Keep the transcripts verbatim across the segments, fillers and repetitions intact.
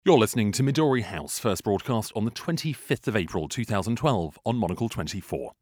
You're listening to Midori House, first broadcast on the twenty-fifth of April two thousand twelve on Monocle twenty-four.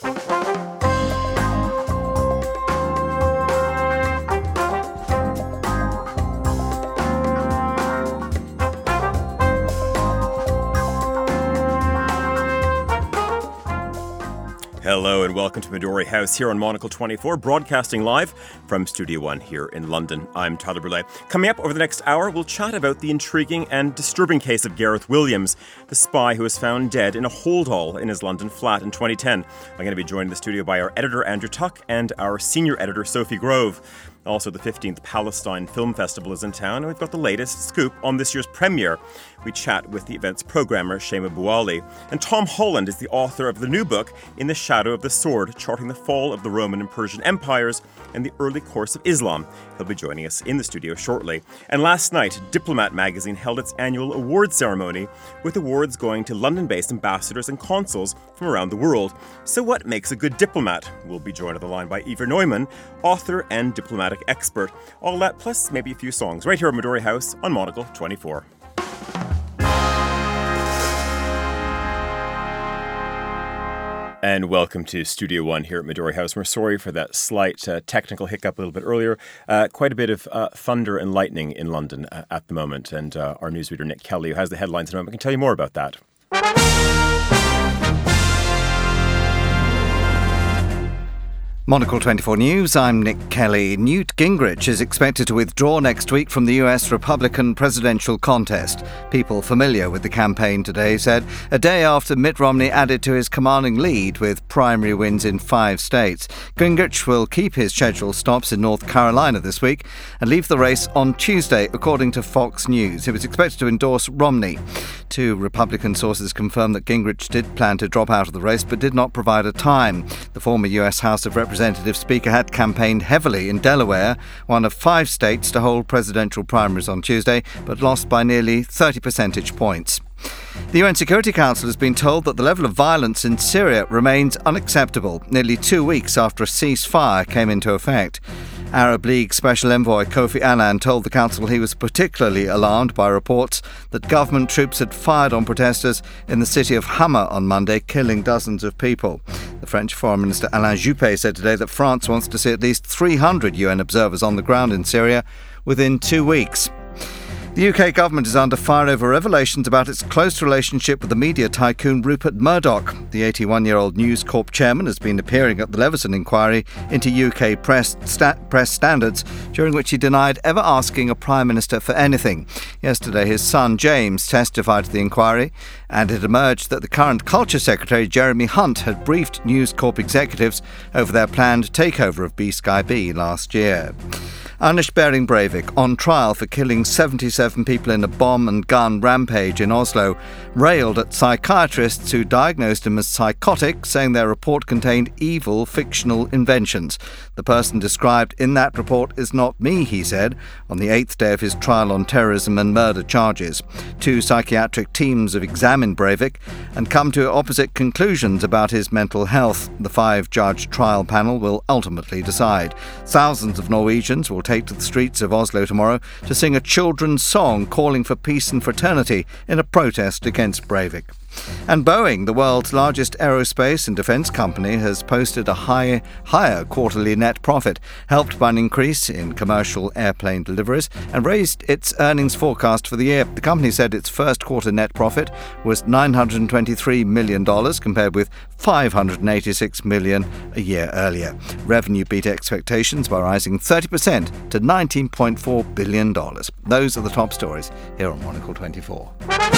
Hello and welcome to Midori House here on Monocle twenty-four, broadcasting live from Studio One here in London. I'm Tyler Brûlé. Coming up over the next hour, we'll chat about the intriguing and disturbing case of Gareth Williams, the spy who was found dead in a hold-all in his London flat in twenty ten. I'm going to be joined in the studio by our editor Andrew Tuck and our senior editor Sophie Grove. Also, the fifteenth Palestine Film Festival is in town, and we've got the latest scoop on this year's premiere. We chat with the event's programmer, Shema Bouali. And Tom Holland is the author of the new book, In the Shadow of the Sword, charting the fall of the Roman and Persian empires and the early course of Islam. He'll be joining us in the studio shortly. And last night, Diplomat magazine held its annual awards ceremony, with awards going to London-based ambassadors and consuls from around the world. So what makes a good diplomat? We'll be joined on the line by Eva Neumann, author and diplomatic expert. All that plus maybe a few songs right here at Midori House on Monocle twenty-four. And welcome to Studio One here at Midori House. We're sorry for that slight uh, technical hiccup a little bit earlier. Uh, quite a bit of uh, thunder and lightning in London uh, at the moment. And uh, our newsreader Nick Kelly, who has the headlines in a moment, can tell you more about that. Monocle twenty-four News, I'm Nick Kelly. Newt Gingrich is expected to withdraw next week from the U S Republican presidential contest. People familiar with the campaign today said a day after Mitt Romney added to his commanding lead with primary wins in five states. Gingrich will keep his scheduled stops in North Carolina this week and leave the race on Tuesday, according to Fox News. He was expected to endorse Romney. Two Republican sources confirmed that Gingrich did plan to drop out of the race but did not provide a time. The former U S House of Representatives Representative Speaker had campaigned heavily in Delaware, one of five states to hold presidential primaries on Tuesday, but lost by nearly thirty percentage points. The U N Security Council has been told that the level of violence in Syria remains unacceptable, nearly two weeks after a ceasefire came into effect. Arab League Special Envoy Kofi Annan told the Council he was particularly alarmed by reports that government troops had fired on protesters in the city of Hama on Monday, killing dozens of people. The French Foreign Minister Alain Juppé said today that France wants to see at least three hundred U N observers on the ground in Syria within two weeks. The U K government is under fire over revelations about its close relationship with the media tycoon Rupert Murdoch. The eighty-one-year-old News Corp chairman has been appearing at the Leveson inquiry into U K press, sta- press standards, during which he denied ever asking a prime minister for anything. Yesterday, his son James testified to the inquiry, and it emerged that the current Culture Secretary Jeremy Hunt had briefed News Corp executives over their planned takeover of B Sky B last year. Anish Behring Breivik, on trial for killing seventy-seven people in a bomb and gun rampage in Oslo, railed at psychiatrists who diagnosed him as psychotic, saying their report contained evil fictional inventions. The person described in that report is not me, he said, on the eighth day of his trial on terrorism and murder charges. Two psychiatric teams have examined Breivik and come to opposite conclusions about his mental health. The five-judge trial panel will ultimately decide. Thousands of Norwegians will take to the streets of Oslo tomorrow to sing a children's song calling for peace and fraternity in a protest against Breivik. And Boeing, the world's largest aerospace and defence company, has posted a high, higher quarterly net profit, helped by an increase in commercial airplane deliveries, and raised its earnings forecast for the year. The company said its first quarter net profit was nine hundred twenty-three million dollars, compared with five hundred eighty-six million dollars a year earlier. Revenue beat expectations by rising thirty percent to nineteen point four billion dollars. Those are the top stories here on Monocle twenty-four.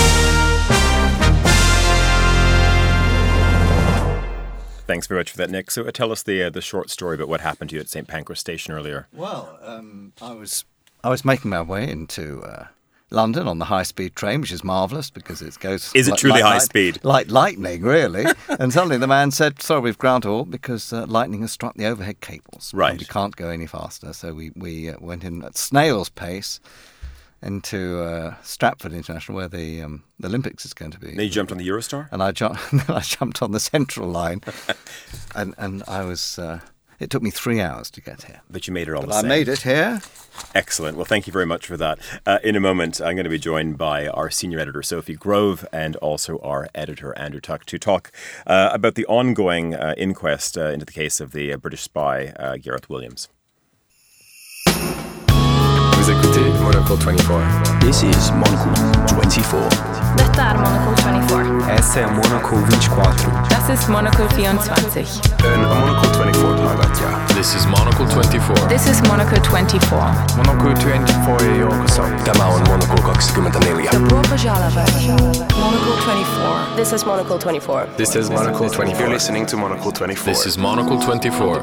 Thanks very much for that, Nick. So uh, tell us the uh, the short story about what happened to you at Saint Pancras Station earlier. Well, um, I was I was making my way into uh, London on the high-speed train, which is marvellous because it goes... Is it like, truly like, high speed? Like lightning, really. And suddenly the man said, sorry, we've ground to halt because uh, lightning has struck the overhead cables. Right. And we can't go any faster. So we, we uh, went in at snail's pace into uh, Stratford International, where the um, the Olympics is going to be. Then you jumped on the Eurostar? And I, ju- I jumped on the Central line. and, and I was... Uh, It took me three hours to get here. But you made it all but the I same. made it here. Excellent. Well, thank you very much for that. Uh, in a moment, I'm going to be joined by our senior editor, Sophie Grove, and also our editor, Andrew Tuck, to talk uh, about the ongoing uh, inquest uh, into the case of the uh, British spy, uh, Gareth Williams. Vous écoutez Monocle twenty-four. This is Monocle twenty-four. Detta är Monocle twenty-four. Essa é Monocle vinte-quatro. Das ist Monocle vierundzwanzig. En Monocle twenty-four highlight, ja. This is Monocle twenty-four. This is Monocle twenty-four. Monocle twenty-four ja joukossa. Tämä on Monocle kaksikymmentäneljä. Monocle twenty-four. This is Monocle twenty-four. This is Monocle twenty-four. You're listening to Monocle twenty-four. This is Monocle twenty-four.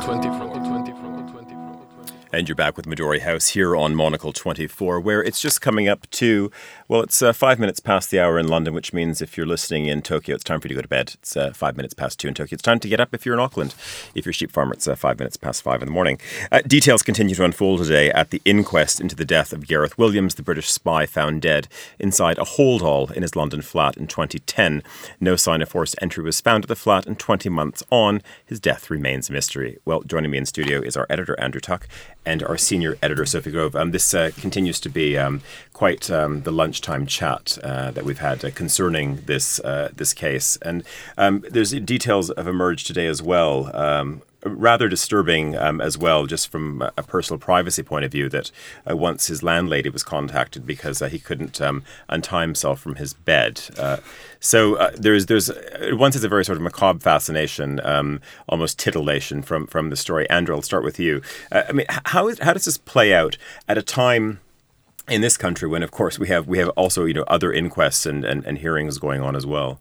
And you're back with Midori House here on Monocle twenty-four, where it's just coming up to, well, it's uh, five minutes past the hour in London, which means if you're listening in Tokyo, it's time for you to go to bed. It's uh, five minutes past two in Tokyo. It's time to get up if you're in Auckland. If you're a sheep farmer, it's uh, five minutes past five in the morning. Uh, details continue to unfold today at the inquest into the death of Gareth Williams, the British spy found dead inside a hold-all in his London flat in twenty ten. No sign of forced entry was found at the flat, and twenty months on, his death remains a mystery. Well, joining me in studio is our editor, Andrew Tuck, and our senior editor, Sophie Grove. Um, this uh, continues to be um, quite um, the lunchtime chat uh, that we've had uh, concerning this uh, this case. And um, there's details have emerged today as well, um, rather disturbing um, as well, just from a personal privacy point of view, that uh, once his landlady was contacted because uh, he couldn't um, untie himself from his bed. Uh, so uh, there's there's uh, once it's a very sort of macabre fascination, um, almost titillation from from the story. Andrew, I'll start with you. Uh, I mean, how is, how does this play out at a time in this country when, of course, we have we have also, you know, other inquests and, and, and hearings going on as well?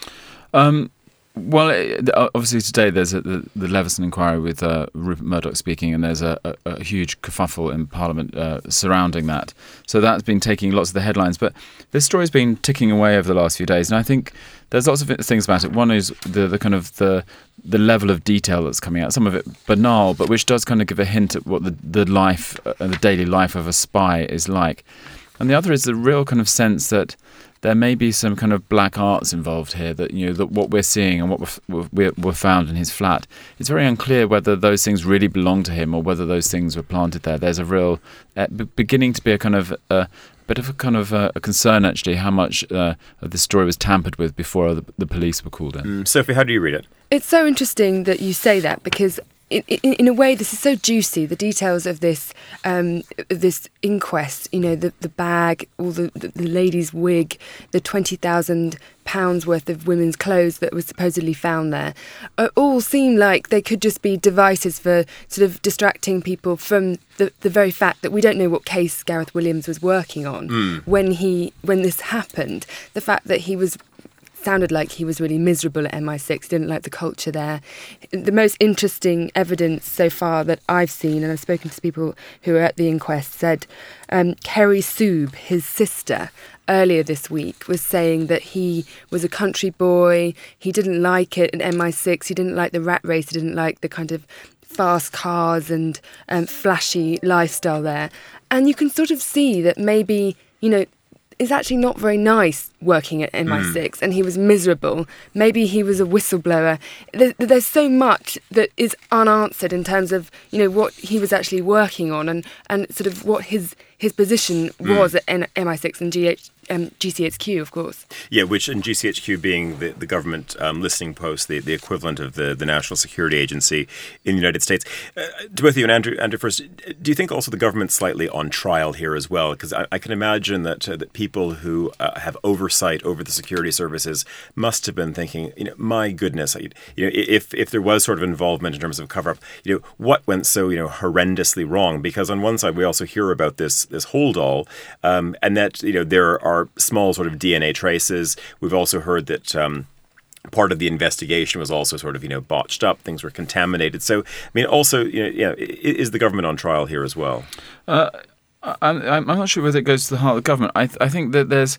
Um. Well, obviously today there's a, the, the Leveson inquiry with uh, Rupert Murdoch speaking, and there's a, a, a huge kerfuffle in Parliament uh, surrounding that. So that's been taking lots of the headlines. But this story's been ticking away over the last few days, and I think there's lots of things about it. One is the, the kind of the the level of detail that's coming out. Some of it banal, but which does kind of give a hint at what the, the life and uh, the daily life of a spy is like. And the other is the real kind of sense that there may be some kind of black arts involved here, that, you know, that what we're seeing and what we're, we're found in his flat, it's very unclear whether those things really belong to him or whether those things were planted there. There's a real, uh, b- beginning to be a kind of, uh, bit of a kind of uh, a concern, actually, how much uh, of this story was tampered with before the, the police were called in. Mm, Sophie, how do you read it? It's so interesting that you say that, because In, in, in a way, this is so juicy. The details of this um, this inquest, you know, the, the bag, all the, the, the lady's wig, the twenty thousand pounds worth of women's clothes that was supposedly found there, uh, all seem like they could just be devices for sort of distracting people from the, the very fact that we don't know what case Gareth Williams was working on mm. when he when this happened. The fact that he was sounded like he was really miserable at M I six, didn't like the culture there. The most interesting evidence so far that I've seen, and I've spoken to people who were at the inquest, said um, Kerry Soob, his sister, earlier this week was saying that he was a country boy, he didn't like it at M I six, he didn't like the rat race, he didn't like the kind of fast cars and um, flashy lifestyle there. And you can sort of see that maybe, you know, it's actually not very nice working at M I six, mm. and he was miserable. Maybe he was a whistleblower. There, there's so much that is unanswered in terms of, you know, what he was actually working on and, and sort of what his his position was mm. at M I six and G H, um, G C H Q, of course. Yeah, which, and G C H Q being the, the government um, listening post, the, the equivalent of the, the National Security Agency in the United States. Uh, to both of you, and Andrew, Andrew first, do you think also the government's slightly on trial here as well? Because I, I can imagine that, uh, that people who uh, have oversight over the security services must have been thinking, you know, my goodness, you know, if if there was sort of involvement in terms of cover-up, you know, what went so, you know, horrendously wrong? Because on one side, we also hear about this this hold-all, um, and that, you know, there are small sort of D N A traces. We've also heard that um, part of the investigation was also sort of, you know, botched up. Things were contaminated. So, I mean, also, you know, you know is the government on trial here as well? Uh, I'm, I'm not sure whether it goes to the heart of the government. I, th- I think that there's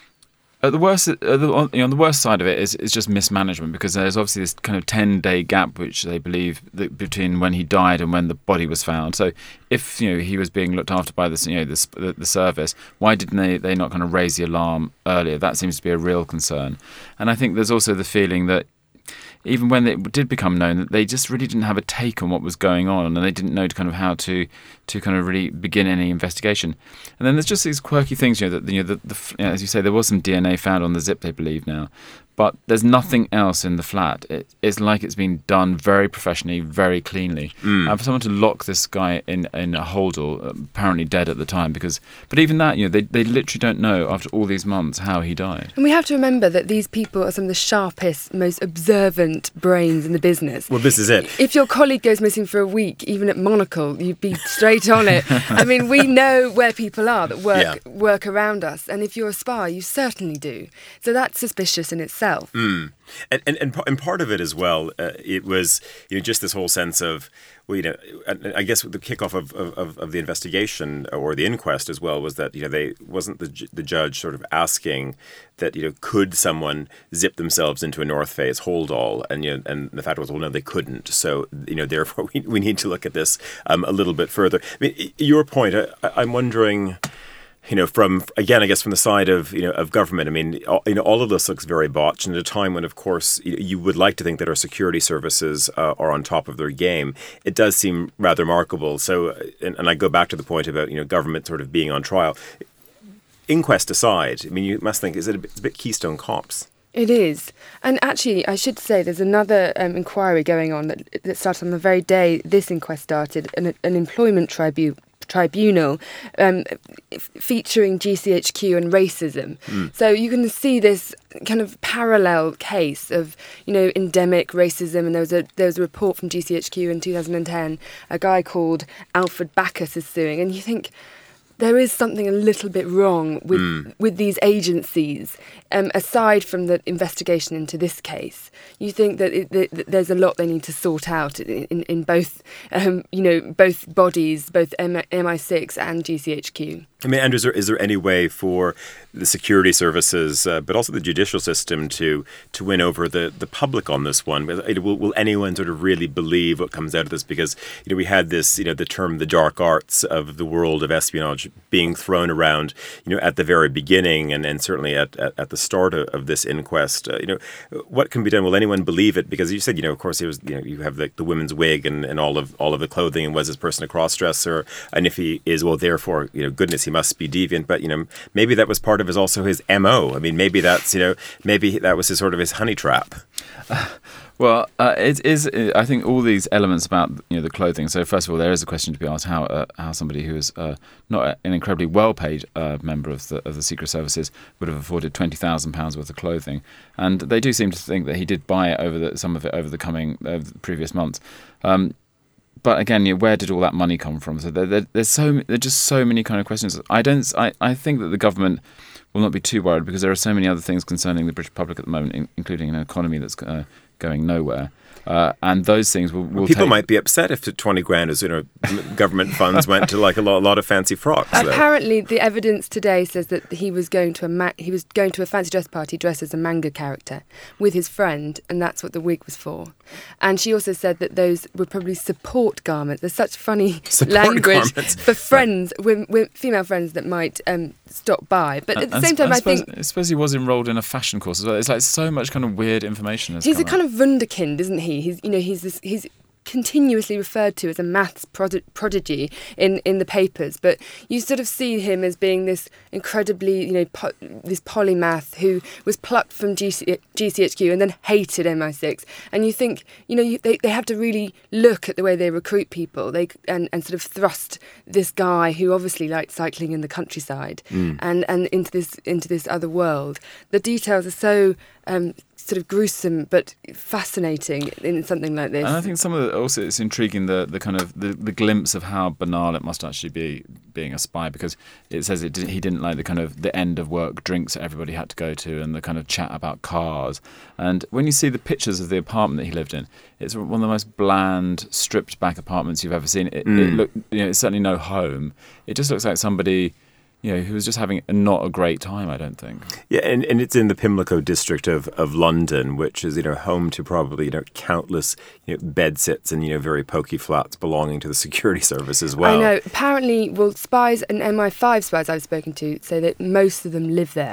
Uh, the worst, uh, the, you know, the worst side of it is is just mismanagement, because there's obviously this kind of ten-day gap, which they believe that between when he died and when the body was found. So, if, you know, he was being looked after by this, you know, this, the, the service, why didn't they they not kind of raise the alarm earlier? That seems to be a real concern. And I think there's also the feeling that even when it did become known, that they just really didn't have a take on what was going on, and they didn't know kind of how to to kind of really begin any investigation. And then there's just these quirky things, you know, that you know, the, the, you know, as you say, there was some D N A found on the zip, they believe now, but there's nothing else in the flat. It, it's like it's been done very professionally, very cleanly. Mm. And for someone to lock this guy in in a holdall, apparently dead at the time, because but even that, you know, they they literally don't know after all these months how he died. And we have to remember that these people are some of the sharpest, most observant brains in the business. Well, this is it. If your colleague goes missing for a week, even at Monocle, you'd be straight on it. I mean, we know where people are that work yeah. work around us, and if you're a spy, you certainly do. So that's suspicious in itself. Mm. And, and and and part of it as well, uh, it was, you know, just this whole sense of, well, you know, I guess the kickoff of, of, of the investigation or the inquest as well was that, you know, they wasn't the the judge sort of asking that, you know, could someone zip themselves into a North Face holdall, and you know, and the fact was, well, no, they couldn't. So, you know, therefore we we need to look at this um, a little bit further. I mean, your point, I, I'm wondering. You know, from, again, I guess from the side of, you know, of government, I mean, all, you know, all of this looks very botched, and at a time when, of course, you, you would like to think that our security services uh, are on top of their game. It does seem rather remarkable. So, and, and I go back to the point about, you know, government sort of being on trial. Inquest aside, I mean, you must think, is it a bit, it's a bit Keystone Cops? It is. And actually, I should say there's another um, inquiry going on that, that started on the very day this inquest started, an, an employment tribunal. tribunal um, f- featuring G C H Q and racism. Mm. So you can see this kind of parallel case of, you know, endemic racism. And there was a there was a report from G C H Q in two thousand ten. A guy called Alfred Backus is suing, and you think there is something a little bit wrong with mm. with these agencies. Um, aside from the investigation into this case, you think that, it, that there's a lot they need to sort out in, in, in both, um, you know, both bodies, both M I six and G C H Q. I mean, Andrew, is there, is there any way for the security services, uh, but also the judicial system, to to win over the, the public on this one? Will, will anyone sort of really believe what comes out of this? Because, you know, we had this, you know, the term the dark arts of the world of espionage being thrown around, you know, at the very beginning, and, and certainly at, at, at the start of, of this inquest. Uh, you know, what can be done? Will anyone believe it? Because you said, you know, of course, it was, you know, you have the, the women's wig and, and all of all of the clothing, and was this person a cross-dresser? And if he is, well, therefore, you know, goodness, he must be deviant. But, you know, maybe that was part of his also his M O. I mean, maybe that's, you know, maybe that was his sort of his honey trap. Uh, well, uh, it is. I think all these elements about, you know, the clothing. So first of all, there is a question to be asked: how uh, how somebody who is uh, not an incredibly well-paid uh, member of the of the Secret Services would have afforded twenty thousand pounds worth of clothing, and they do seem to think that he did buy it over the, some of it over the coming uh, the previous months. Um, But again, you know, where did all that money come from? So there, there, there's so there are just so many kind of questions. I don't. I, I think that the government will not be too worried, because there are so many other things concerning the British public at the moment, in, including an economy that's uh, going nowhere. Uh, and those things will, will people take... might be upset if the twenty grand is, you know, government funds went to like a lot, a lot of fancy frocks. Though. Apparently, the evidence today says that he was going to a ma- he was going to a fancy dress party dressed as a manga character with his friend, and that's what the wig was for. And she also said that those were probably support garments. There's such funny support language garments. for friends, with, with female friends that might um, stop by. But at the and, same time, I, I suppose, think I suppose he was enrolled in a fashion course as well. It's like so much kind of weird information. Has he's come a kind out. of wunderkind, isn't he? He's, you know, he's this, he's continuously referred to as a maths prod- prodigy in, in the papers, but you sort of see him as being this incredibly, you know, po- this polymath who was plucked from G C- G C H Q and then hated M I six. And you think, you know, you, they, they have to really look at the way they recruit people they and, and sort of thrust this guy who obviously liked cycling in the countryside mm. and, and into this into this other world. The details are so um, sort of gruesome but fascinating in something like this. And I think some of the, also it's intriguing the, the kind of the, the glimpse of how banal it must actually be being a spy, because it says it did, he didn't like the kind of the end of work drinks that everybody had to go to and the kind of chat about cars. And when you see the pictures of the apartment that he lived in, it's one of the most bland, stripped back apartments you've ever seen. It, mm. it look, you know, it's certainly no home. It just looks like somebody, you know, who was just having not a great time, I don't think. Yeah, and, and it's in the Pimlico district of, of London, which is, you know, home to probably, you know, countless, you know, bedsits and, you know, very pokey flats belonging to the security service as well. I know. Apparently, well, spies and M I five spies I've spoken to say that most of them live there.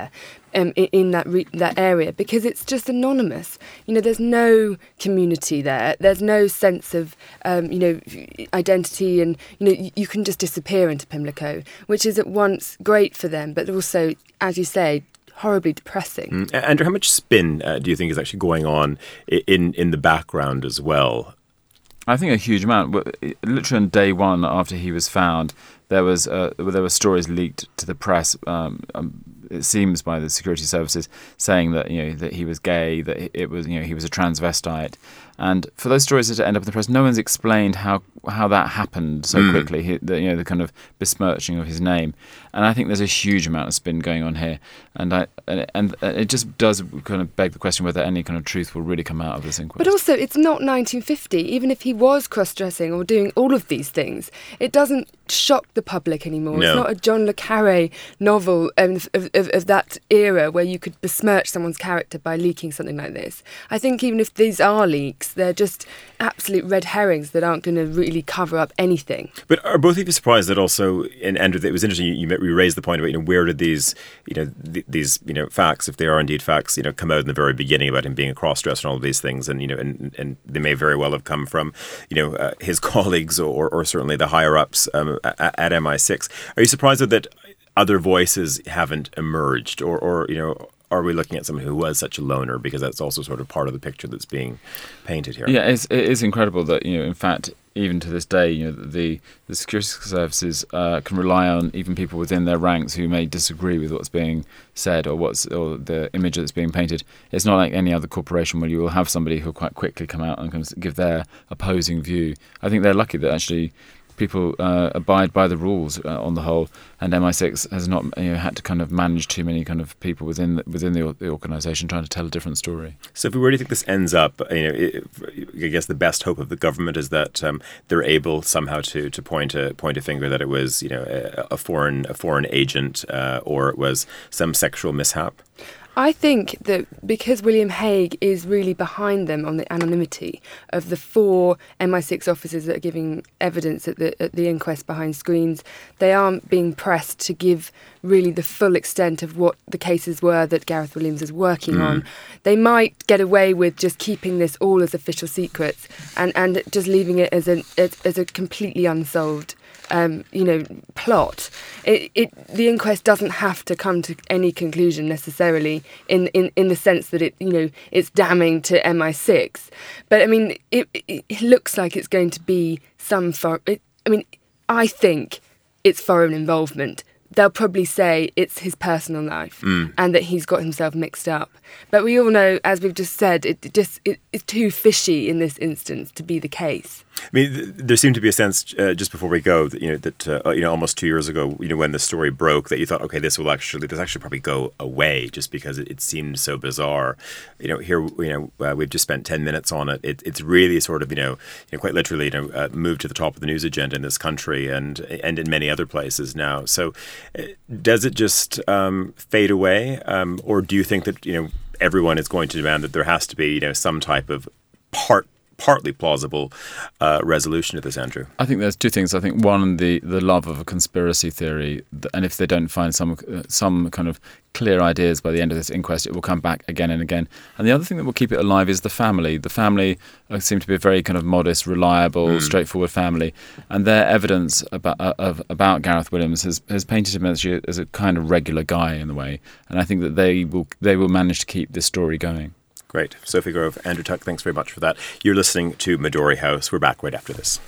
um, in, in that re- that area, because it's just anonymous. You know, there's no community there. There's no sense of um, you know identity, and you know you, you can just disappear into Pimlico, which is at once great for them, but also, as you say, horribly depressing. Mm. Andrew, how much spin uh, do you think is actually going on in in the background as well? I think a huge amount. Literally on day one after he was found, there was uh, there were stories leaked to the press. Um, um, it seems by the security services saying that you know that he was gay, that it was you know he was a transvestite, and for those stories to end up in the press, no one's explained how how that happened so mm. quickly. He, the, you know the kind of besmirching of his name, and I think there's a huge amount of spin going on here, and I and, and it just does kind of beg the question whether any kind of truth will really come out of this inquest. But also, it's not nineteen fifty. Even if he was cross-dressing or doing all of these things, it doesn't shock the public anymore. No. It's not a John le Carré novel um, of, of, of that era where you could besmirch someone's character by leaking something like this. I think even if these are leaks, they're just absolute red herrings that aren't going to really cover up anything. But are both of you surprised that also, and Andrew, it was interesting, you, you raised the point about, you know, where did these, you know, th- these, you know, facts, if they are indeed facts, you know, come out in the very beginning about him being a cross-dresser and all of these things, and, you know, and, and they may very well have come from, you know, uh, his colleagues or, or certainly the higher-ups um, at, at M I six. Are you surprised that other voices haven't emerged, or, or, you know, are we looking at someone who was such a loner? Because that's also sort of part of the picture that's being painted here. Yeah, it's, it is incredible that, you know, in fact, even to this day, you know, the the security services uh, can rely on even people within their ranks who may disagree with what's being said or what's or the image that's being painted. It's not like any other corporation where you will have somebody who will quite quickly come out and kind of give their opposing view. I think they're lucky that actually people uh, abide by the rules uh, on the whole, and M I six has not you know, had to kind of manage too many kind of people within the, within the, the organisation trying to tell a different story. So if we were to think this ends up, you know, it, I guess the best hope of the government is that um, they're able somehow to to point a point a finger that it was you know a, a foreign a foreign agent uh, or it was some sexual mishap. I think that because William Hague is really behind them on the anonymity of the four M I six officers that are giving evidence at the at the inquest behind screens, they aren't being pressed to give really the full extent of what the cases were that Gareth Williams is working mm. on. They might get away with just keeping this all as official secrets and, and just leaving it as a as, as a completely unsolved Um, you know, plot. It, it, the inquest doesn't have to come to any conclusion necessarily in, in, in the sense that it, you know, it's damning to M I six. But I mean, it, it, it looks like it's going to be some foreign. It, I mean, I think it's foreign involvement. They'll probably say it's his personal life mm. and that he's got himself mixed up. But we all know, as we've just said, it, it just it, it's too fishy in this instance to be the case. I mean, th- there seemed to be a sense uh, just before we go that you know that uh, you know almost two years ago, you know, when the story broke, that you thought, okay, this will actually this actually probably go away, just because it, it seemed so bizarre. You know, here you know uh, we've just spent ten minutes on it. it. It's really sort of you know, you know quite literally you know uh, moved to the top of the news agenda in this country and and in many other places now. So, uh, does it just um, fade away, um, or do you think that you know everyone is going to demand that there has to be you know some type of part partly plausible uh, resolution to this, Andrew? I think there's two things. I think one, the, the love of a conspiracy theory, and if they don't find some uh, some kind of clear ideas by the end of this inquest, it will come back again and again. And the other thing that will keep it alive is the family. The family uh, seem to be a very kind of modest, reliable, mm. straightforward family, and their evidence about uh, of, about Gareth Williams has, has painted him as, as a kind of regular guy in a way. And I think that they will they will manage to keep this story going. Great. Sophie Grove, Andrew Tuck, thanks very much for that. You're listening to Midori House. We're back right after this.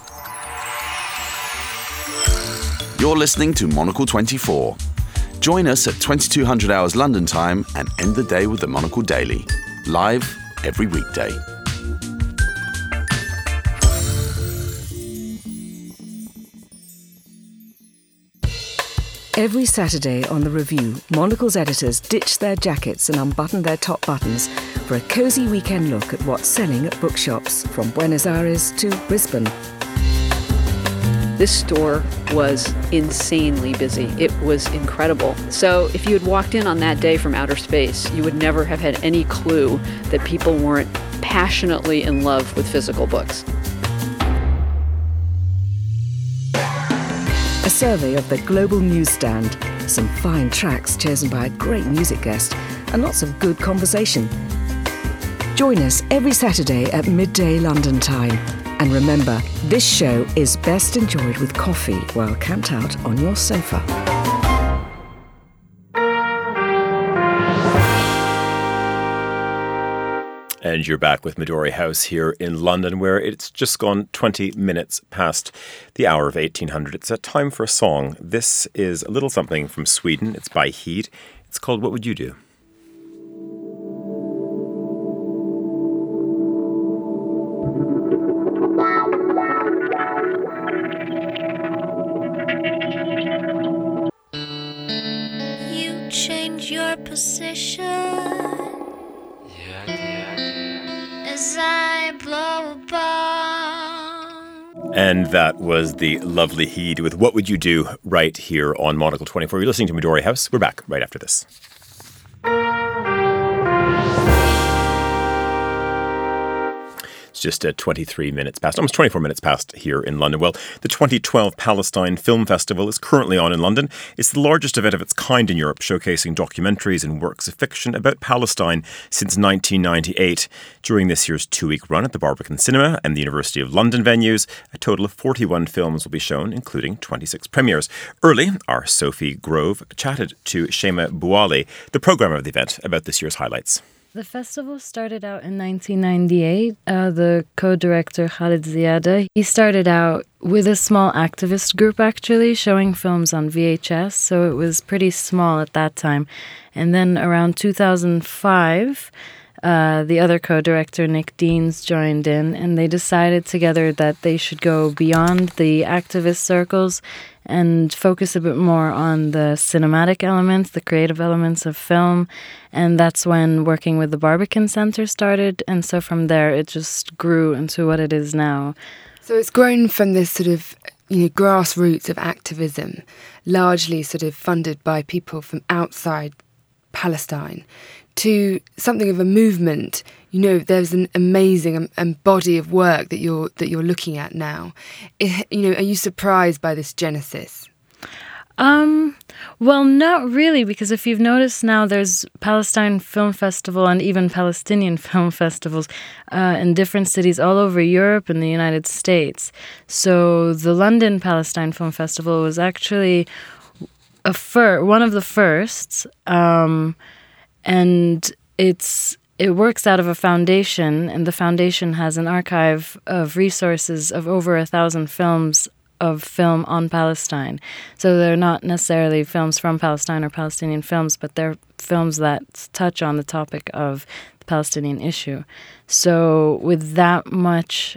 You're listening to Monocle twenty-four. Join us at twenty-two hundred hours London time and end the day with the Monocle Daily. Live every weekday. Every Saturday on The Review, Monocle's editors ditch their jackets and unbutton their top buttons for a cosy weekend look at what's selling at bookshops from Buenos Aires to Brisbane. This store was insanely busy. It was incredible. So if you had walked in on that day from outer space, you would never have had any clue that people weren't passionately in love with physical books. A survey of the global newsstand some fine tracks chosen by a great music guest, and lots of good conversation. Join us every Saturday at midday London time. And remember, this show is best enjoyed with coffee while camped out on your sofa. And you're back with Midori House here in London, where it's just gone twenty minutes past the hour of eighteen hundred. It's a time for a song. This is a little something from Sweden. It's by Heed. It's called What Would You Do? You change your position as I blow a bomb. And that was the lovely Heed with What Would You Do right here on Monocle twenty-four. You're listening to Midori House. We're back right after this. It's just uh, twenty-three minutes past, almost twenty-four minutes past here in London. Well, the twenty twelve Palestine Film Festival is currently on in London. It's the largest event of its kind in Europe, showcasing documentaries and works of fiction about Palestine since nineteen ninety-eight. During this year's two-week run at the Barbican Cinema and the University of London venues, a total of forty-one films will be shown, including twenty-six premieres. Early, our Sophie Grove chatted to Shema Bouali, the programmer of the event, about this year's highlights. The festival started out in nineteen ninety-eight. Uh, the co-director, Khalid Ziada, he started out with a small activist group, actually, showing films on V H S, so it was pretty small at that time. And then around two thousand five, uh, the other co-director, Nick Deans, joined in, and they decided together that they should go beyond the activist circles and focus a bit more on the cinematic elements, the creative elements of film. And that's when working with the Barbican Centre started. And so from there, it just grew into what it is now. So it's grown from this sort of, you know, grassroots of activism, largely sort of funded by people from outside Palestine, to something of a movement. You know, there's an amazing um, um, body of work that you're that you're looking at now. It, you know, are you surprised by this genesis? Um, well, not really, because if you've noticed now, there's Palestine Film Festival and even Palestinian film festivals uh, in different cities all over Europe and the United States. So the London Palestine Film Festival was actually a fir- one of the firsts, um, and it's it works out of a foundation, and the foundation has an archive of resources of over a thousand films of film on Palestine. So they're not necessarily films from Palestine or Palestinian films, but they're films that touch on the topic of the Palestinian issue. So with that much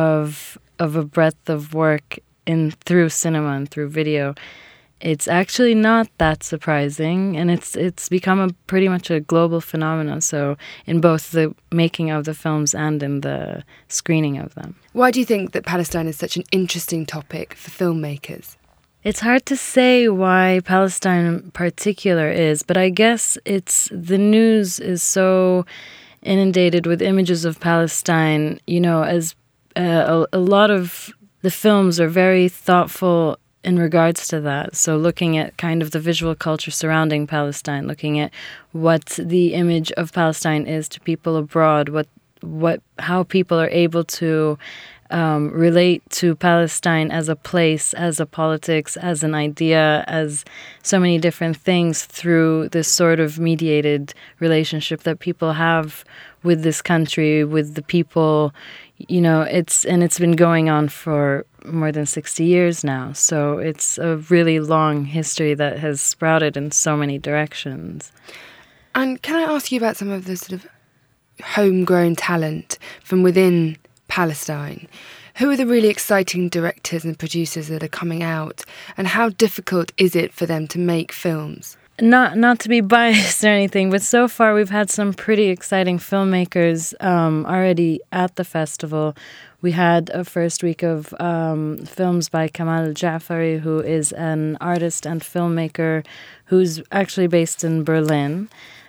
of of a breadth of work in through cinema and through video, it's actually not that surprising, and it's it's become a pretty much a global phenomenon, so in both the making of the films and in the screening of them. Why do you think that Palestine is such an interesting topic for filmmakers? It's hard to say why Palestine in particular is, but I guess it's the news is so inundated with images of Palestine, you know, as uh, a, a lot of the films are very thoughtful in regards to that. So looking at kind of the visual culture surrounding Palestine, looking at what the image of Palestine is to people abroad, what what how people are able to um, relate to Palestine as a place, as a politics, as an idea, as so many different things through this sort of mediated relationship that people have with this country, with the people. You know, it's and it's been going on for more than sixty years now. So it's a really long history that has sprouted in so many directions. And can I ask you about some of the sort of homegrown talent from within Palestine? Who are the really exciting directors and producers that are coming out? And how difficult is it for them to make films? Not not to be biased or anything, but so far we've had some pretty exciting filmmakers um, already at the festival. We had a first week of um, films by Kamal Jafari, who is an artist and filmmaker who's actually based in Berlin.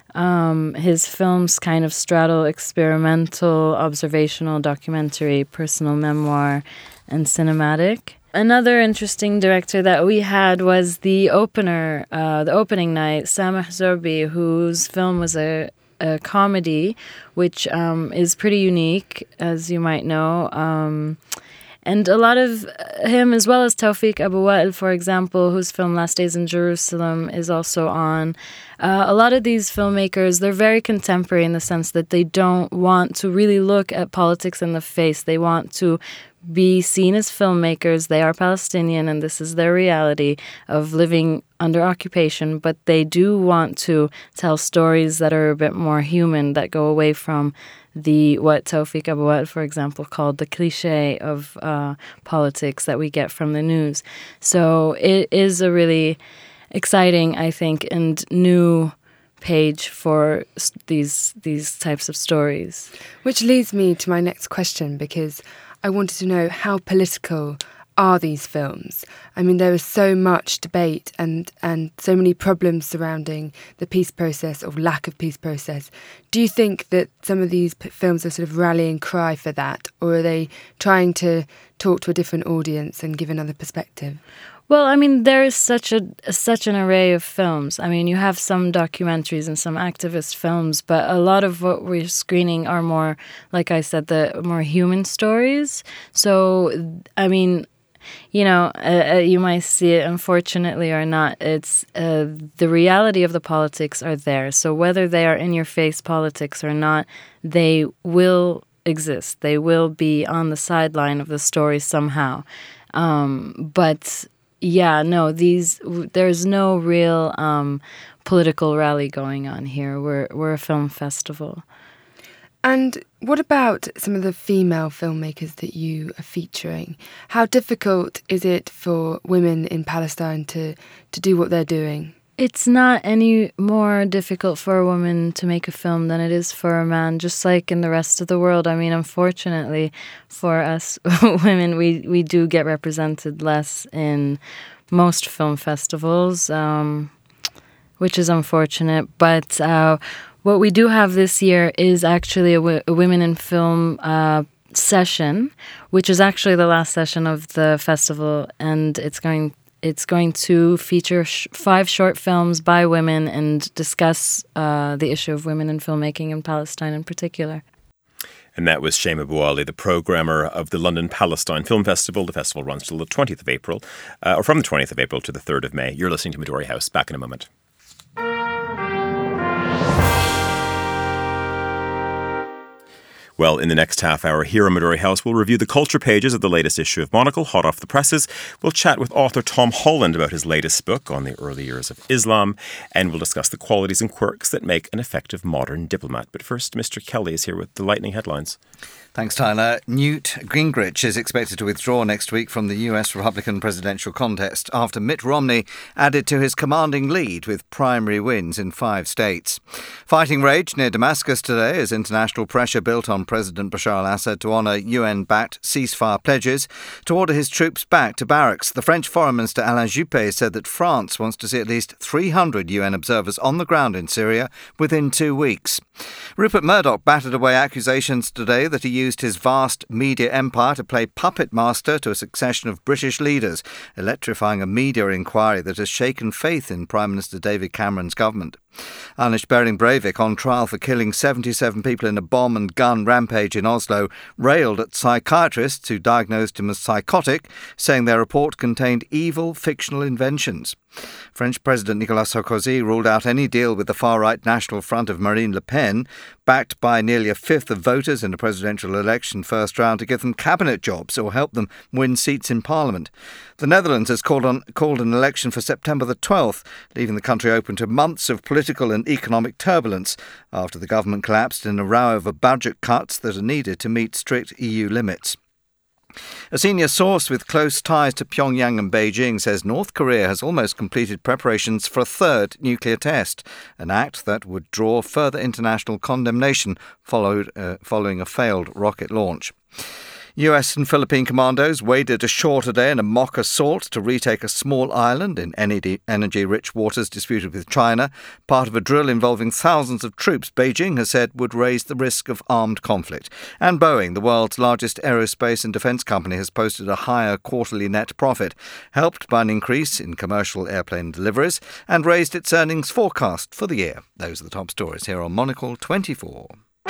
Um, his films kind of straddle experimental, observational, documentary, personal memoir, and cinematic. another interesting director that we had was the opener, uh, the opening night, Sameh Zorbi, whose film was a, a comedy, which um, is pretty unique, as you might know. Um, and a lot of him, as well as Tawfiq Abu Wa'il, for example, whose film Last Days in Jerusalem is also on. Uh, a lot of these filmmakers, they're very contemporary in the sense that they don't want to really look at politics in the face. They want to be seen as filmmakers. They are Palestinian, and this is their reality of living under occupation, but they do want to tell stories that are a bit more human, that go away from the what Tawfiq Abu Wa'il, for example, called the cliche of uh, politics that we get from the news. So it is a really exciting, I think, and new page for these these types of stories. Which leads me to my next question, because I wanted to know, how political are these films? I mean, there is so much debate and, and so many problems surrounding the peace process or lack of peace process. Do you think that some of these p- films are sort of rallying cry for that, or are they trying to talk to a different audience and give another perspective? Well, I mean, there is such a such an array of films. I mean, you have some documentaries and some activist films, but a lot of what we're screening are more, like I said, the more human stories. So, I mean, you know, uh, you might see it, unfortunately or not. It's uh, the reality of the politics are there. So whether they are in-your-face politics or not, they will exist. They will be on the sideline of the story somehow. Um, but yeah, no, these there's no real um, political rally going on here. We're we're a film festival. And what about some of the female filmmakers that you are featuring? How difficult is it for women in Palestine to, to do what they're doing? It's not any more difficult for a woman to make a film than it is for a man, just like in the rest of the world. I mean, unfortunately, for us women, we, we do get represented less in most film festivals, um, which is unfortunate. But uh, what we do have this year is actually a, w- a Women in Film uh, session, which is actually the last session of the festival, and it's going It's going to feature sh- five short films by women and discuss uh, the issue of women in filmmaking in Palestine in particular. And that was Shema Bouali, the programmer of the London Palestine Film Festival. The festival runs till the twentieth of April, uh, or from the twentieth of April to the third of May. You're listening to Midori House. Back in a moment. Well, in the next half hour here on Midori House, we'll review the culture pages of the latest issue of Monocle, hot off the presses. We'll chat with author Tom Holland about his latest book on the early years of Islam, and we'll discuss the qualities and quirks that make an effective modern diplomat. But first, Mister Kelly is here with the lightning headlines. Thanks, Tyler. Newt Gingrich is expected to withdraw next week from the U S Republican presidential contest after Mitt Romney added to his commanding lead with primary wins in five states. Fighting raged near Damascus today as international pressure built on President Bashar al-Assad to honour U N-backed ceasefire pledges to order his troops back to barracks. The French Foreign Minister Alain Juppé said that France wants to see at least three hundred U N observers on the ground in Syria within two weeks. Rupert Murdoch battered away accusations today that he used his vast media empire to play puppet master to a succession of British leaders, electrifying a media inquiry that has shaken faith in Prime Minister David Cameron's government. Anish Bering Breivik, on trial for killing seventy-seven people in a bomb and gun rampage in Oslo, railed at psychiatrists who diagnosed him as psychotic, saying their report contained evil fictional inventions. French President Nicolas Sarkozy ruled out any deal with the far-right National Front of Marine Le Pen, backed by nearly a fifth of voters in the presidential election first round, to give them cabinet jobs or help them win seats in Parliament. The Netherlands has called on called an election for September the twelfth, leaving the country open to months of political and economic turbulence after the government collapsed in a row over budget cuts that are needed to meet strict E U limits. A senior source with close ties to Pyongyang and Beijing says North Korea has almost completed preparations for a third nuclear test, an act that would draw further international condemnation followed, uh, following a failed rocket launch. U S and Philippine commandos waded ashore today in a mock assault to retake a small island in energy-rich waters disputed with China, part of a drill involving thousands of troops Beijing has said would raise the risk of armed conflict. And Boeing, the world's largest aerospace and defence company, has posted a higher quarterly net profit, helped by an increase in commercial airplane deliveries, and raised its earnings forecast for the year. Those are the top stories here on Monocle twenty-four.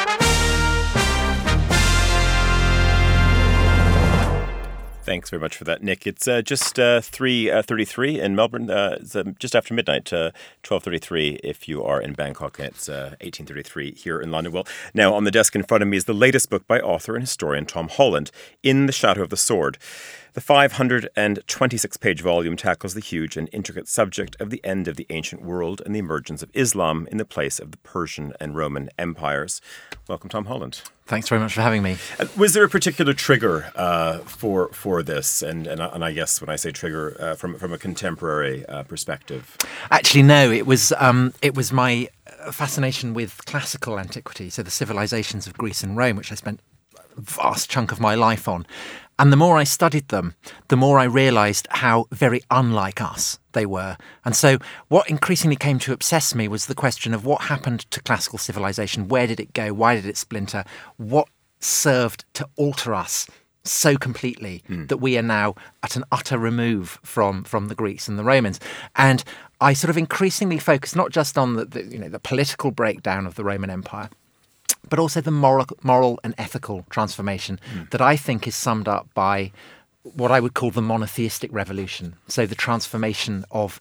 Thanks very much for that, Nick. It's uh, just uh, three thirty-three in Melbourne. Uh, it's uh, just after midnight, uh, twelve thirty-three if you are in Bangkok, and it's uh, eighteen thirty-three here in London. Well, now on the desk in front of me is the latest book by author and historian Tom Holland, In the Shadow of the Sword. The five hundred twenty-six page volume tackles the huge and intricate subject of the end of the ancient world and the emergence of Islam in the place of the Persian and Roman empires. Welcome, Tom Holland. Thanks very much for having me. Uh, was there a particular trigger uh, for for this? And, and and I guess when I say trigger, uh, from from a contemporary uh, perspective, actually, no. It was um, it was my fascination with classical antiquity, so the civilizations of Greece and Rome, which I spent a vast chunk of my life on. And the more I studied them, the more I realised how very unlike us they were. And so what increasingly came to obsess me was the question of what happened to classical civilization. Where did it go? Why did it splinter? What served to alter us so completely mm. that we are now at an utter remove from, from the Greeks and the Romans? And I sort of increasingly focused not just on the, the you know the political breakdown of the Roman Empire, but also the moral, moral and ethical transformation mm. that I think is summed up by what I would call the monotheistic revolution. So the transformation of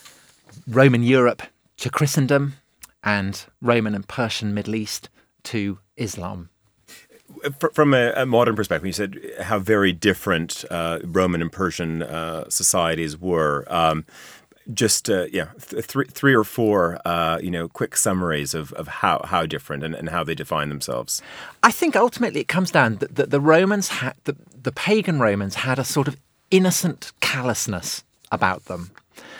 Roman Europe to Christendom and Roman and Persian Middle East to Islam. From a, a modern perspective, you said how very different uh, Roman and Persian uh, societies were. Um, Just uh, yeah, th- three, three or four, uh, you know, quick summaries of, of how, how different and, and how they define themselves. I think ultimately it comes down that the, the Romans had the, the pagan Romans had a sort of innocent callousness about them,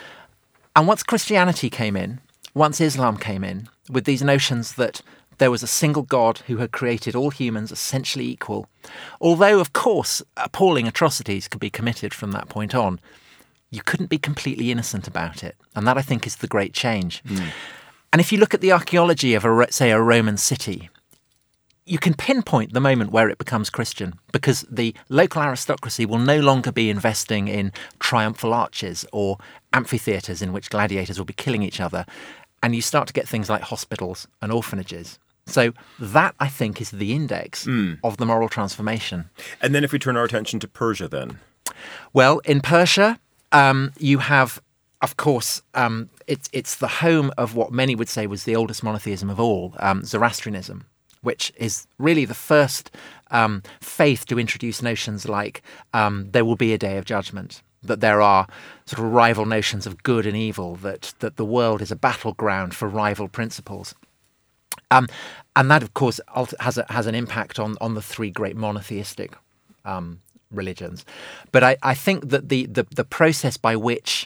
and once Christianity came in, once Islam came in, with these notions that there was a single God who had created all humans essentially equal, although of course appalling atrocities could be committed from that point on. You couldn't be completely innocent about it. And that, I think, is the great change. Mm. And if you look at the archaeology of, a, say, a Roman city, you can pinpoint the moment where it becomes Christian, because the local aristocracy will no longer be investing in triumphal arches or amphitheatres in which gladiators will be killing each other. And you start to get things like hospitals and orphanages. So that, I think, is the index mm. of the moral transformation. And then if we turn our attention to Persia then? Well, in Persia, Um, you have, of course, um, it's it's the home of what many would say was the oldest monotheism of all, um, Zoroastrianism, which is really the first um, faith to introduce notions like um, there will be a day of judgment, that there are sort of rival notions of good and evil, that that the world is a battleground for rival principles. Um, and that, of course, has a, has an impact on, on the three great monotheistic um religions. But I, I think that the, the, the process by which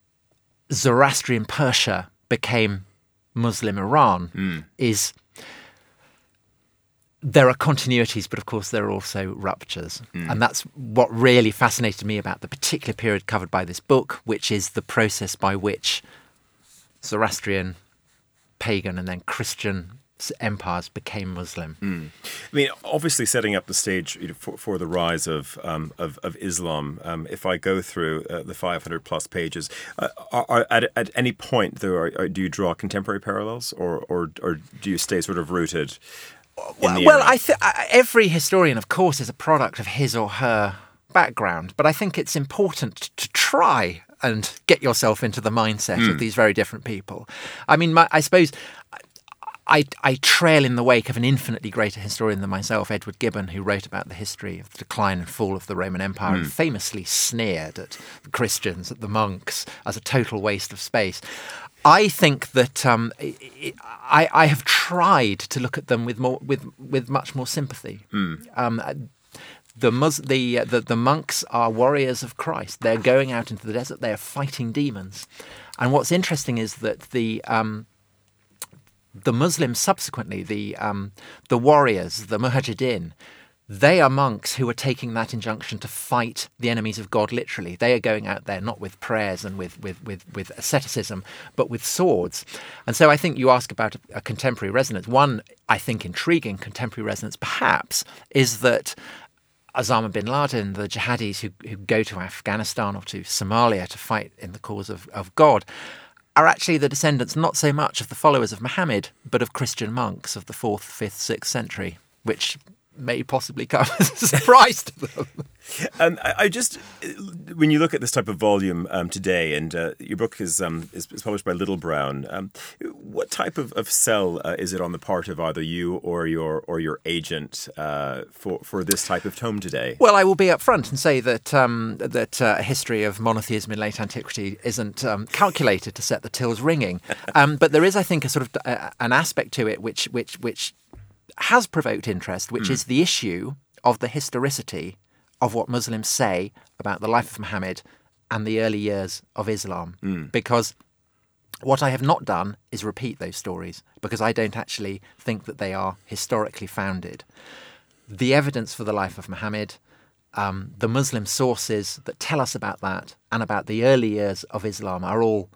Zoroastrian Persia became Muslim Iran mm. is, there are continuities, but of course there are also ruptures. Mm. And that's what really fascinated me about the particular period covered by this book, which is the process by which Zoroastrian, pagan, and then Christian empires became Muslim. Mm. I mean, obviously setting up the stage you know, for, for the rise of um, of, of Islam. Um, if I go through uh, the five hundred plus pages, uh, are, are, at at any point though, are, are, do you draw contemporary parallels, or or or do you stay sort of rooted? In the well, era? I th- every historian, of course, is a product of his or her background, but I think it's important to try and get yourself into the mindset mm. of these very different people. I mean, my, I suppose. I, I trail in the wake of an infinitely greater historian than myself, Edward Gibbon, who wrote about the history of the decline and fall of the Roman Empire mm. and famously sneered at the Christians, at the monks, as a total waste of space. I think that um, I, I have tried to look at them with more with with much more sympathy. Mm. Um, the, Mus- the, the the monks are warriors of Christ. They're going out into the desert. They are fighting demons. And what's interesting is that the um, the Muslims subsequently, the um, the warriors, the Mujahideen, they are monks who are taking that injunction to fight the enemies of God literally. They are going out there not with prayers and with, with, with, with asceticism, but with swords. And so I think you ask about a, a contemporary resonance. One, I think, intriguing contemporary resonance perhaps is that Osama bin Laden, the jihadis who, who go to Afghanistan or to Somalia to fight in the cause of, of God, are actually the descendants not so much of the followers of Muhammad, but of Christian monks of the fourth, fifth, sixth century, which may possibly come as a surprise to them. Um, I, I just, when you look at this type of volume um, today, and uh, your book is, um, is is published by Little Brown, um, what type of, of sell uh, is it on the part of either you or your or your agent uh, for for this type of tome today? Well, I will be upfront and say that um, that uh, a history of monotheism in late antiquity isn't um, calculated to set the tills ringing, um, but there is, I think, a sort of uh, an aspect to it which which which. has provoked interest, which mm. is the issue of the historicity of what Muslims say about the life of Muhammad and the early years of Islam. Mm. Because what I have not done is repeat those stories, because I don't actually think that they are historically founded. The evidence for the life of Muhammad, um, the Muslim sources that tell us about that and about the early years of Islam are all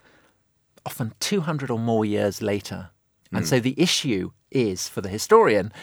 often two hundred or more years later. Mm. And so the issue is, for the historian,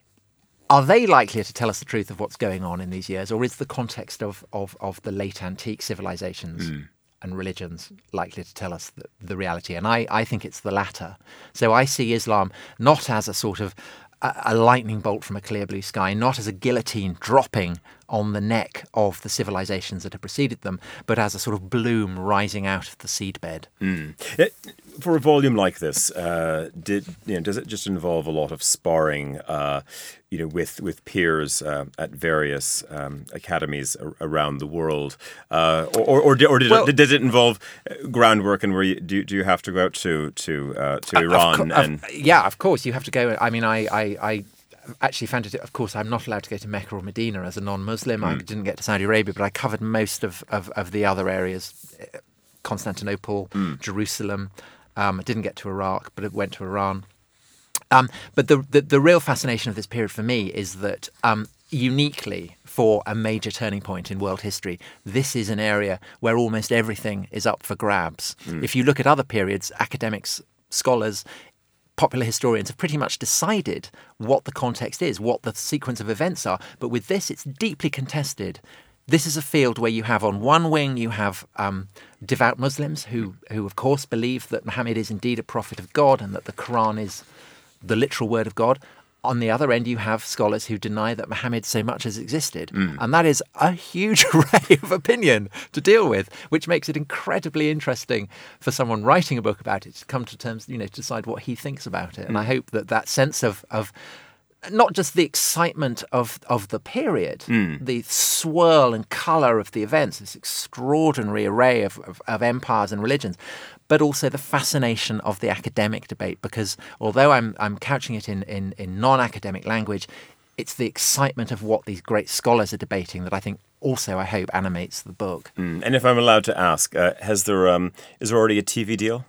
are they likely to tell us the truth of what's going on in these years, or is the context of, of, of the late antique civilizations mm. and religions likely to tell us the, the reality? And I, I think it's the latter. So I see Islam not as a sort of a, a lightning bolt from a clear blue sky, not as a guillotine dropping on the neck of the civilizations that have preceded them, but as a sort of bloom rising out of the seedbed. Mm. It, for a volume like this, uh, did you know, does it just involve a lot of sparring, uh, you know, with with peers uh, at various um, academies a- around the world, uh, or or, or, did, or did, well, it, did it involve groundwork, and where you, do do you have to go out to to uh, to uh, Iran? Of co- and of, yeah, of course you have to go. I mean, I I. I actually found it, of course, I'm not allowed to go to Mecca or Medina as a non-Muslim. Mm. I didn't get to Saudi Arabia, but I covered most of, of, of the other areas, Constantinople, mm. Jerusalem. Um, I didn't get to Iraq, but it went to Iran. Um, but the, the the real fascination of this period for me is that um, uniquely for a major turning point in world history, this is an area where almost everything is up for grabs. Mm. If you look at other periods, academics, scholars, popular historians have pretty much decided what the context is, what the sequence of events are. But with this, it's deeply contested. This is a field where you have on one wing, you have um, devout Muslims who, who, of course, believe that Muhammad is indeed a prophet of God and that the Quran is the literal word of God. On the other end, you have scholars who deny that Muhammad so much has existed. Mm. And that is a huge array of opinion to deal with, which makes it incredibly interesting for someone writing a book about it to come to terms, you know, to decide what he thinks about it. Mm. And I hope that that sense of, of not just the excitement of, of the period, mm. the swirl and colour of the events, this extraordinary array of, of, of empires and religions, but also the fascination of the academic debate, because although I'm I'm couching it in, in, in non-academic language, it's the excitement of what these great scholars are debating that I think also, I hope, animates the book. Mm. And if I'm allowed to ask, uh, has there um, is there already a T V deal?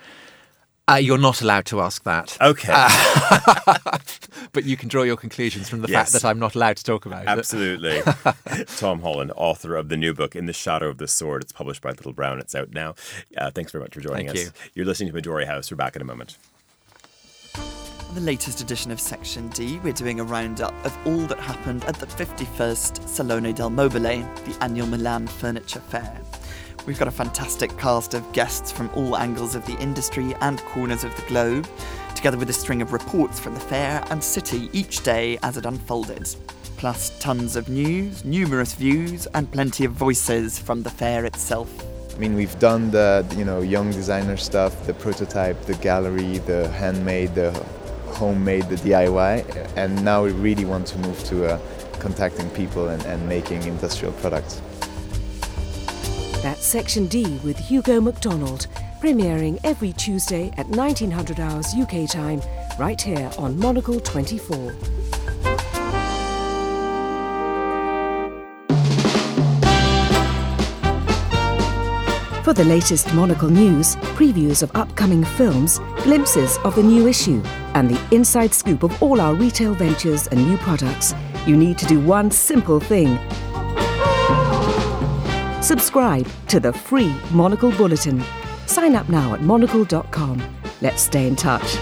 Uh, you're not allowed to ask that. Okay. Uh, but you can draw your conclusions from the yes. fact that I'm not allowed to talk about Absolutely. it. Absolutely. Tom Holland, author of the new book, In the Shadow of the Sword. It's published by Little Brown. It's out now. Uh, thanks very much for joining Thank us. You. You're listening to Midori House. We're back in a moment. The latest edition of Section D, we're doing a roundup of all that happened at the fifty-first Salone del Mobile, the annual Milan furniture fair. We've got a fantastic cast of guests from all angles of the industry and corners of the globe, together with a string of reports from the fair and city each day as it unfolded. Plus tons of news, numerous views, and plenty of voices from the fair itself. I mean, we've done the, you know, young designer stuff, the prototype, the gallery, the handmade, the homemade, the D I Y, and now we really want to move to uh, contacting people and, and making industrial products. That's Section D with Hugo McDonald, premiering every Tuesday at nineteen hundred hours U K time, right here on Monocle twenty-four. For the latest Monocle news, previews of upcoming films, glimpses of the new issue, and the inside scoop of all our retail ventures and new products, You need to do one simple thing. Subscribe to the free Monocle Bulletin. Sign up now at monocle dot com. Let's stay in touch.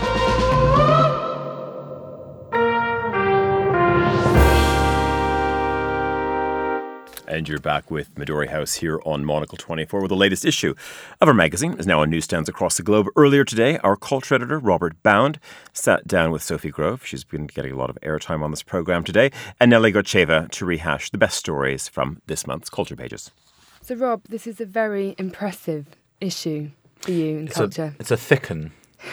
And you're back with Midori House here on Monocle twenty-four, where the latest issue of our magazine is now on newsstands across the globe. Earlier today, our culture editor, Robert Bound, sat down with Sophie Grove. She's been getting a lot of airtime on this programme today. And Nelly Gorcheva to rehash the best stories from this month's Culture Pages. So, Rob, this is a very impressive issue for you in it's culture. A, it's a thick one,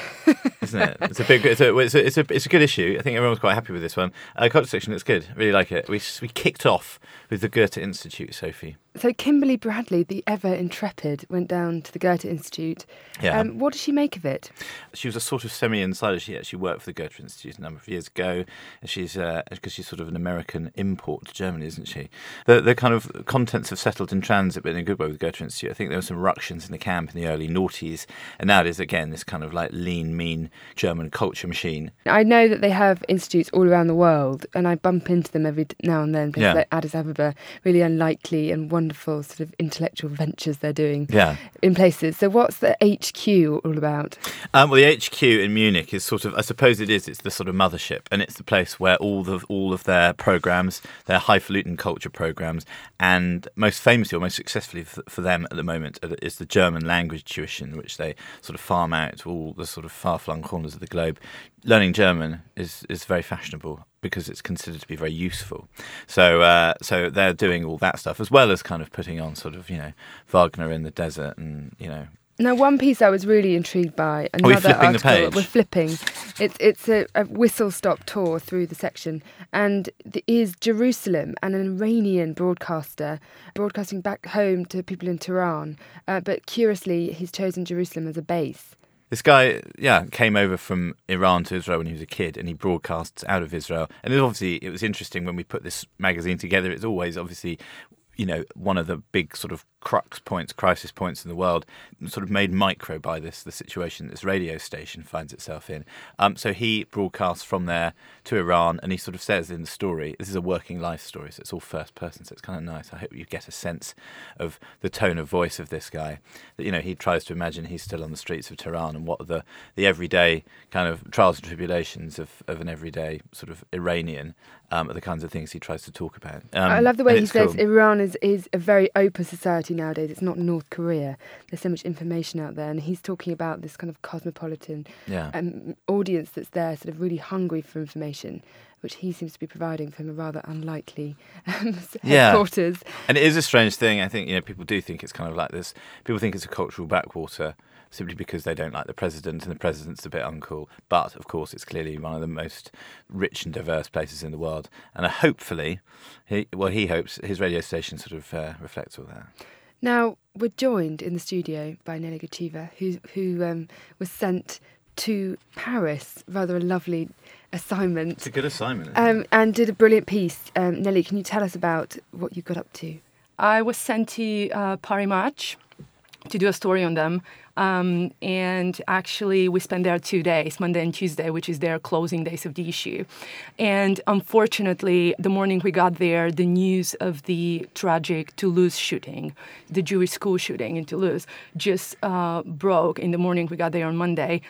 isn't it? It's a big, it's a, it's a, it's a, it's a good issue. I think everyone's quite happy with this one. Uh, culture section looks good. Really like it. We we kicked off with the Goethe Institute, Sophie. So Kimberly Bradley, the ever intrepid, went down to the Goethe Institute. Yeah. Um, what does she make of it? She was a sort of semi-insider. She actually worked for the Goethe Institute a number of years ago. And she's because uh, she's sort of an American import to Germany, isn't she? The the kind of contents have settled in transit, but in a good way with the Goethe Institute. I think there were some ructions in the camp in the early noughties, and now it is again this kind of like lean, mean German culture machine. I know that they have institutes all around the world, and I bump into them every now and then. Places Yeah. like Addis Ababa, really unlikely and wonderful sort of intellectual ventures they're doing Yeah. in places. So what's the H Q all about? Um, well, the H Q in Munich is sort of, I suppose it is, it's the sort of mothership, and it's the place where all the all of their programs, their highfalutin culture programs, and most famously or most successfully for, for them at the moment is the German language tuition, which they sort of farm out to all the sort of far-flung corners of the globe. Learning German is, is very fashionable because it's considered to be very useful. So uh, so they're doing all that stuff, as well as kind of putting on sort of, you know, Wagner in the desert and, you know. Now, one piece I was really intrigued by. Are we Another flipping the article, page? We're flipping. It's it's a, a whistle-stop tour through the section, and it is Jerusalem and an Iranian broadcaster broadcasting back home to people in Tehran. Uh, but curiously, he's chosen Jerusalem as a base. This guy, yeah, came over from Iran to Israel when he was a kid, and he broadcasts out of Israel. And it obviously, it was interesting when we put this magazine together. It's always obviously, you know, one of the big sort of crux points, crisis points in the world, sort of made micro by this, the situation this radio station finds itself in. Um, so he broadcasts from there to Iran, and he sort of says in the story, this is a working life story, so it's all first person, so it's kind of nice. I hope you get a sense of the tone of voice of this guy. That, you know, he tries to imagine he's still on the streets of Tehran, and what are the, the everyday kind of trials and tribulations of, of an everyday sort of Iranian um, are the kinds of things he tries to talk about. Um, I love the way and he it's says cool. Iran is, is a very open society nowadays. It's not North Korea. There's so much information out there, and he's talking about this kind of cosmopolitan Yeah. um, audience that's there, sort of really hungry for information, which he seems to be providing from a rather unlikely um, Yeah. headquarters. And it is a strange thing. I think, you know, people do think it's kind of like this. People think it's a cultural backwater simply because they don't like the president, and the president's a bit uncool. But, of course, it's clearly one of the most rich and diverse places in the world. And uh, hopefully, he, well, he hopes his radio station sort of uh, reflects all that. Now, we're joined in the studio by Nelly Gorcheva, who, who um, was sent to Paris, rather a lovely assignment. It's a good assignment. Um, and did a brilliant piece. Um, Nelly, can you tell us about what you got up to? I was sent to uh, Paris Match to do a story on them. Um, and actually, we spent there two days, Monday and Tuesday, which is their closing days of the issue. And unfortunately, the morning we got there, the news of the tragic Toulouse shooting, the Jewish school shooting in Toulouse, just uh, broke in the morning we got there on Monday.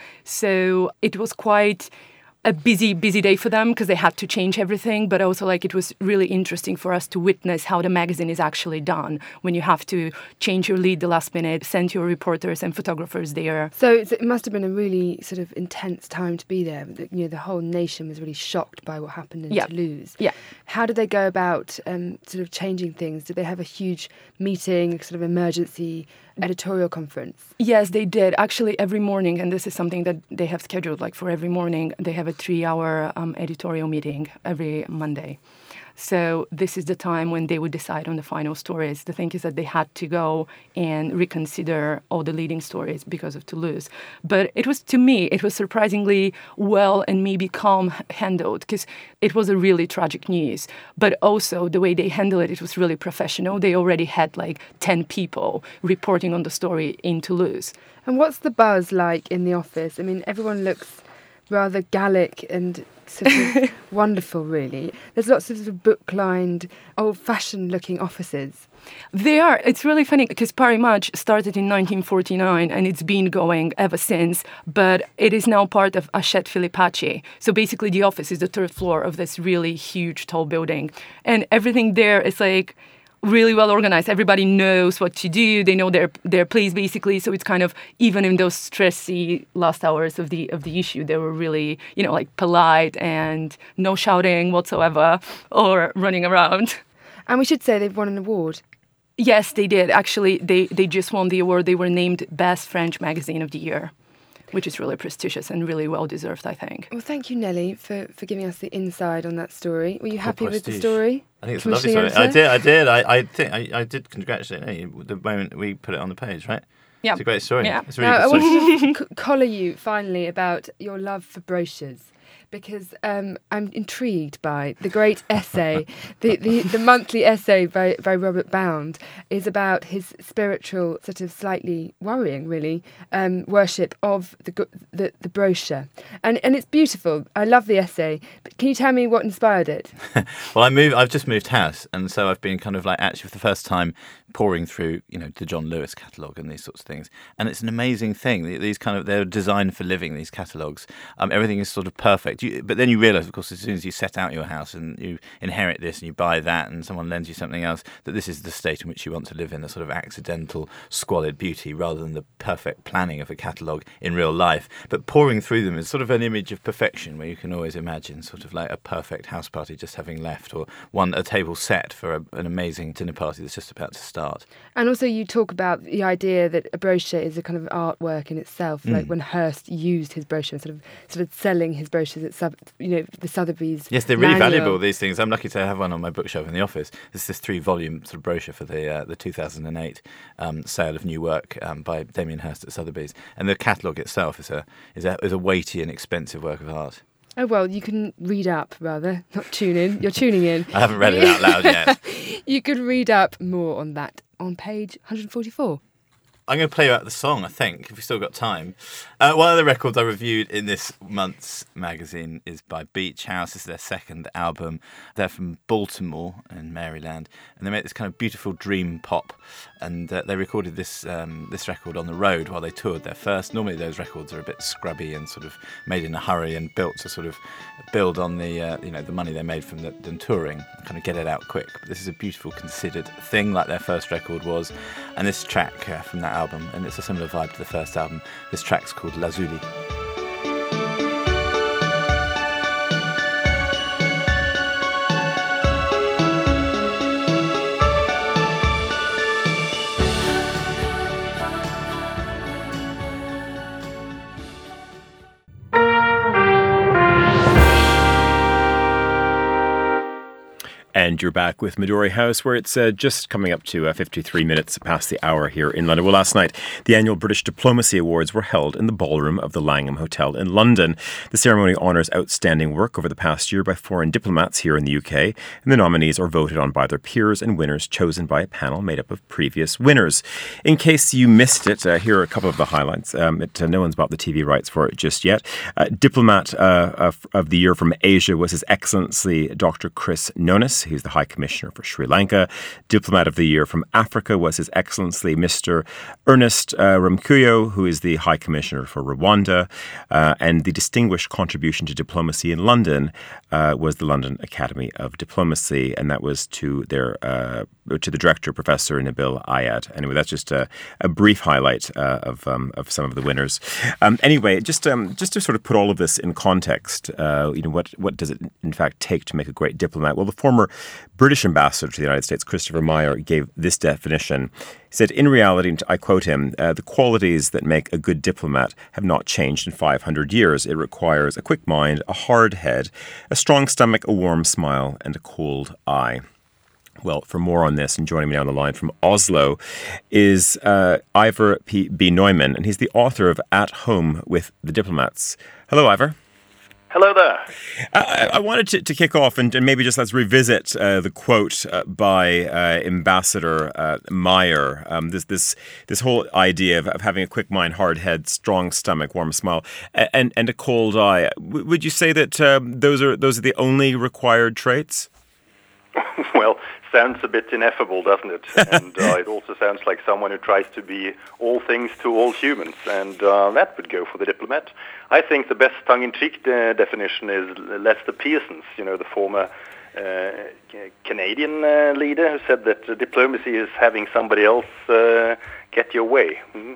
So it was quite a busy, busy day for them because they had to change everything, but also like it was really interesting for us to witness how the magazine is actually done when you have to change your lead the last minute, send your reporters and photographers there. So it's, it must have been a really sort of intense time to be there. The, you know, the whole nation was really shocked by what happened in Yeah. Toulouse. Yeah. How did they go about um, sort of changing things? Did they have a huge meeting, sort of emergency editorial conference? Yes, they did. Actually, every morning, and this is something that they have scheduled, like for every morning, they have a three-hour um, editorial meeting every Monday. So this is the time when they would decide on the final stories. The thing is that they had to go and reconsider all the leading stories because of Toulouse. But it was, to me, it was surprisingly well and maybe calm handled because it was a really tragic news. But also the way they handled it, it was really professional. They already had like ten people reporting on the story in Toulouse. And what's the buzz like in the office? I mean, everyone looks rather Gallic and sort of wonderful, really. There's lots of, sort of book-lined, old-fashioned looking offices. They are. It's really funny because Paris Match started in nineteen forty-nine and it's been going ever since, but it is now part of Hachette Filipacchi. So basically the office is the third floor of this really huge, tall building. And everything there is like really well organized. Everybody knows what to do. They know their their place basically. So it's kind of, even in those stressy last hours of the of the issue, they were really, you know, like polite and no shouting whatsoever or running around. And we should say they've won an award. Yes, they did. Actually, they, they just won the award. They were named Best French Magazine of the Year, which is really prestigious and really well-deserved, I think. Well, thank you, Nelly, for, for giving us the inside on that story. Were you happy with the prestige. story? I think it's a lovely story. I did, I did. I, I think I, I did congratulate you the moment we put it on the page, right? Yeah. It's a great story. Yeah. It's a really Now, I good story. wanted to c- collar you, finally, about your love for brochures. Because um, I'm intrigued by the great essay, the, the, the monthly essay by, by Robert Bound is about his spiritual, sort of slightly worrying, really, um, worship of the, the the brochure. And and it's beautiful. I love the essay. But can you tell me what inspired it? Well, I moved. I've just moved house, and so I've been kind of like actually for the first time pouring through, you know, the John Lewis catalogue and these sorts of things. And it's an amazing thing. These kind of they're designed for living. These catalogues, um, everything is sort of perfect. You, but then you realise, of course, as soon as you set out your house and you inherit this and you buy that, and someone lends you something else, that this is the state in which you want to live in, the sort of accidental, squalid beauty, rather than the perfect planning of a catalogue in real life. But pouring through them is sort of an image of perfection, where you can always imagine sort of like a perfect house party just having left, or one a table set for a, an amazing dinner party that's just about to start. And also you talk about the idea that a brochure is a kind of artwork in itself, Mm. like when Hearst used his brochure, sort of sort of selling his brochures at Sub, you know, the Sotheby's. Yes, they're really manual. valuable, these things. I'm lucky to have one on my bookshelf in the office. This is this three-volume sort of brochure for the uh, the two thousand eight um, sale of new work um, by Damien Hirst at Sotheby's. And the catalogue itself is a, is a is a weighty and expensive work of art. Oh, well, you can read up, rather, not tune in. You're tuning in. I haven't read it out loud yet. You could read up more on that on page one forty-four. I'm going to play you out the song, I think, if we've still got time. Uh, one of the records I reviewed in this month's magazine is by Beach House. This is their second album. They're from Baltimore in Maryland, and they make this kind of beautiful dream pop. And uh, they recorded this um, this record on the road while they toured their first. Normally those records are a bit scrubby and sort of made in a hurry and built to sort of build on the uh, you know the money they made from the, the touring, and kind of get it out quick. But this is a beautiful, considered thing, like their first record was. And this track uh, from that album, and it's a similar vibe to the first album. This track's called Lazuli. And you're back with Midori House, where it's uh, just coming up to uh, fifty-three minutes past the hour here in London. Well, last night, the annual British Diplomacy Awards were held in the ballroom of the Langham Hotel in London. The ceremony honours outstanding work over the past year by foreign diplomats here in the U K, and the nominees are voted on by their peers and winners chosen by a panel made up of previous winners. In case you missed it, uh, here are a couple of the highlights. Um, it, uh, no one's bought the T V rights for it just yet. Uh, Diplomat uh, of, of the Year from Asia was His Excellency Doctor Chris Nonis. He's the High Commissioner for Sri Lanka. Diplomat of the Year from Africa was His Excellency Mister Ernest uh, Ramkuyo, who is the High Commissioner for Rwanda. Uh, and the Distinguished Contribution to Diplomacy in London uh, was the London Academy of Diplomacy, and that was to their uh, to the director, Professor Nabil Ayad. Anyway, that's just a, a brief highlight uh, of um, of some of the winners. Um, anyway, just um, just to sort of put all of this in context, uh, you know, what what does it in fact take to make a great diplomat? Well, the former British ambassador to the United States, Christopher Meyer, gave this definition. He said, in reality, and I quote him, uh, the qualities that make a good diplomat have not changed in five hundred years. It requires a quick mind, a hard head, a strong stomach, a warm smile, and a cold eye. Well, for more on this, and joining me on the line from Oslo, is uh, Ivar P. B. Neumann, and he's the author of At Home with the Diplomats. Hello, Ivar. Hello there. Uh, I wanted to, to kick off and, and maybe just let's revisit uh, the quote uh, by uh, Ambassador uh, Meyer. Um, this this this whole idea of, of having a quick mind, hard head, strong stomach, warm smile, and and a cold eye. W- would you say that um, those are those are the only required traits? Well, sounds a bit ineffable, doesn't it? And uh, it also sounds like someone who tries to be all things to all humans, and uh, that would go for the diplomat. I think the best tongue-in-cheek uh, definition is Lester Pearson's, you know, the former uh, Canadian uh, leader who said that uh, diplomacy is having somebody else uh, get your way. Mm-hmm.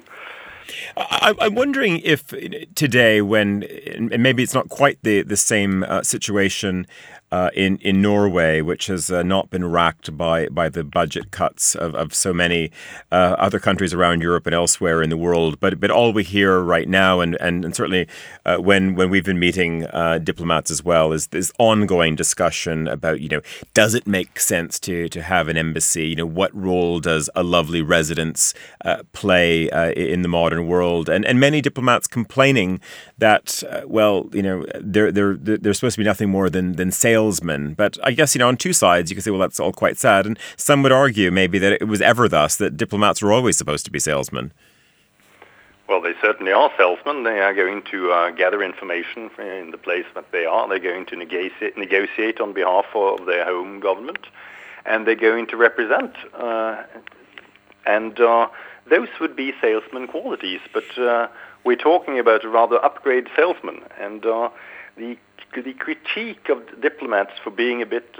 I, I'm wondering if today, when, and maybe it's not quite the, the same uh, situation uh, in, in Norway, which has uh, not been racked by, by the budget cuts of, of so many uh, other countries around Europe and elsewhere in the world, but but all we hear right now, and, and, and certainly uh, when, when we've been meeting uh, diplomats as well, is this ongoing discussion about, you know, does it make sense to, to have an embassy? You know, what role does a lovely residence uh, play uh, in the modern world, and and many diplomats complaining that uh, well, you know, they're they're they're supposed to be nothing more than than salesmen. But I guess, you know, on two sides you could say, well, that's all quite sad, and some would argue maybe that it was ever thus, that diplomats were always supposed to be salesmen. Well, they certainly are salesmen. They are going to uh, gather information in the place that they are. They're going to negotiate negotiate on behalf of their home government, and they're going to represent uh, and. Uh, Those would be salesman qualities, but uh, we're talking about a rather upgrade salesman, and uh, the the critique of diplomats for being a bit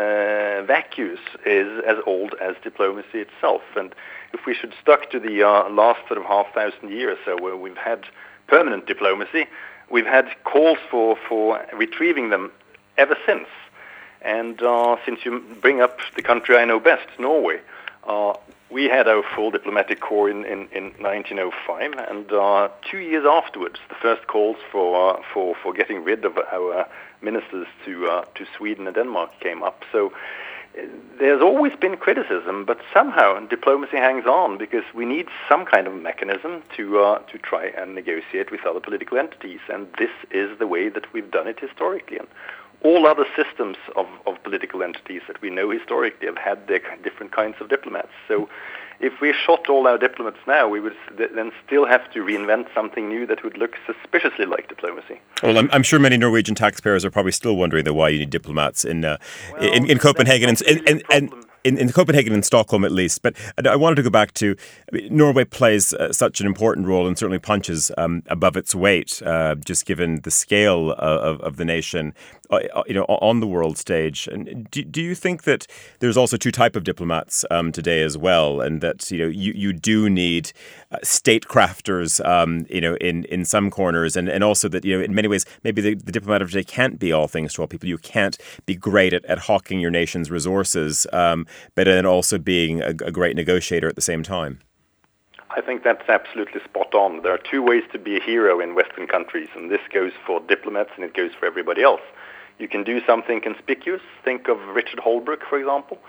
uh, vacuous is as old as diplomacy itself. And if we should stuck to the uh, last sort of half thousand years or so, where we've had permanent diplomacy, we've had calls for, for retrieving them ever since. And uh, since you bring up the country I know best, Norway, uh, we had our full diplomatic corps in, in, in nineteen oh five, and uh, two years afterwards, the first calls for uh, for for getting rid of our ministers to uh, to Sweden and Denmark came up. So uh, there's always been criticism, but somehow diplomacy hangs on because we need some kind of mechanism to uh, to try and negotiate with other political entities, and this is the way that we've done it historically. And all other systems of, of political entities that we know historically have had their different kinds of diplomats. So if we shot all our diplomats now, we would then still have to reinvent something new that would look suspiciously like diplomacy. Well, I'm, I'm sure many Norwegian taxpayers are probably still wondering though why you need diplomats in uh, well, in, in Copenhagen and, really and, and, and In, in Copenhagen and Stockholm, at least. But I wanted to go back to, I mean, Norway plays uh, such an important role and certainly punches um, above its weight, uh, just given the scale of, of the nation, uh, you know, on the world stage. And do, do you think that there's also two type of diplomats um, today as well, and that, you know, you, you do need uh, statecrafters, um, you know, in, in some corners, and, and also that, you know, in many ways, maybe the, the diplomat of today can't be all things to all people. You can't be great at, at hawking your nation's resources, um, but then also being a, a great negotiator at the same time. I think that's absolutely spot on. There are two ways to be a hero in Western countries, and this goes for diplomats and it goes for everybody else. You can do something conspicuous. Think of Richard Holbrooke, for example.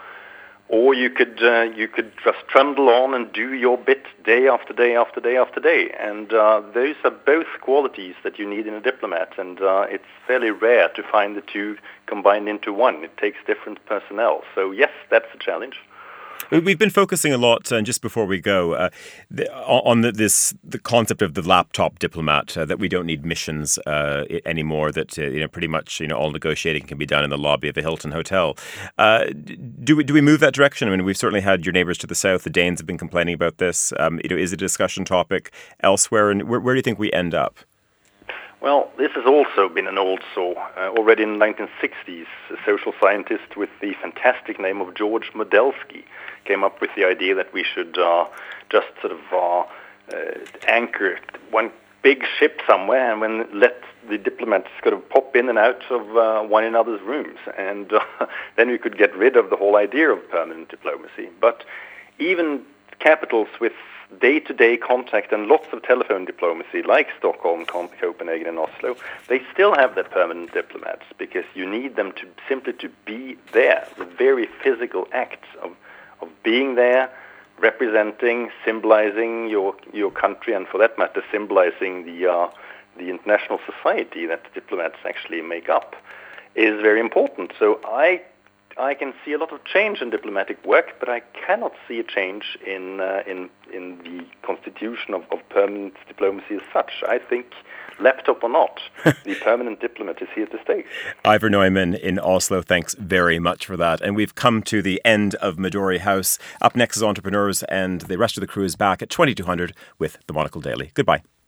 Or you could uh, you could just trundle on and do your bit day after day after day after day. And uh, those are both qualities that you need in a diplomat. And uh, it's fairly rare to find the two combined into one. It takes different personnel. So yes, that's a challenge. We've been focusing a lot, and uh, just before we go, uh, the, on the, this the concept of the laptop diplomat, uh, that we don't need missions uh, anymore. That uh, you know, pretty much, you know, all negotiating can be done in the lobby of a Hilton hotel. Uh, do we do we move that direction? I mean, we've certainly had your neighbours to the south. The Danes have been complaining about this. Um, you know, is it a discussion topic elsewhere, and where, where do you think we end up? Well, this has also been an old saw. Uh, already in the nineteen sixties, a social scientist with the fantastic name of George Modelsky came up with the idea that we should uh, just sort of uh, uh, anchor one big ship somewhere and when let the diplomats sort of pop in and out of uh, one another's rooms. And uh, then we could get rid of the whole idea of permanent diplomacy. But even capitals with day-to-day contact and lots of telephone diplomacy, like Stockholm, Copenhagen, and Oslo, they still have their permanent diplomats because you need them to simply to be there. The very physical act of of being there, representing, symbolizing your your country, and for that matter, symbolizing the uh, the international society that diplomats actually make up is very important. So I I can see a lot of change in diplomatic work, but I cannot see a change in uh, in in the constitution of, of permanent diplomacy as such. I think, laptop or not, the permanent diplomat is here to stay. Ivor Neumann in Oslo, thanks very much for that. And we've come to the end of Midori House. Up next is Entrepreneurs, and the rest of the crew is back at twenty-two hundred with the Monocle Daily. Goodbye.